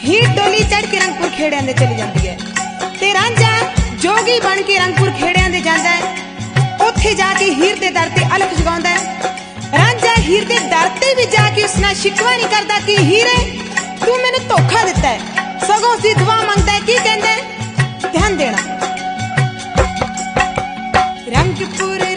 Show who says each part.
Speaker 1: हीर डोली चढ़ के रंगपुर खेड़ियां दे चली जाती है ते रांझा जोगी बन के रंगपुर खेड़ियां दे जांदा है। उत्थे जाके हीर दे दर ते अलख जगाउंदा है। रांझा हीर दे दर ते भी जाके उस नाल शिकवा नहीं करदा कि हीरे तू मैनू धोखा दिता है, सगों उसदी दुआ मंगदा है। की कहंदा है ध्यान देना। रंगपुर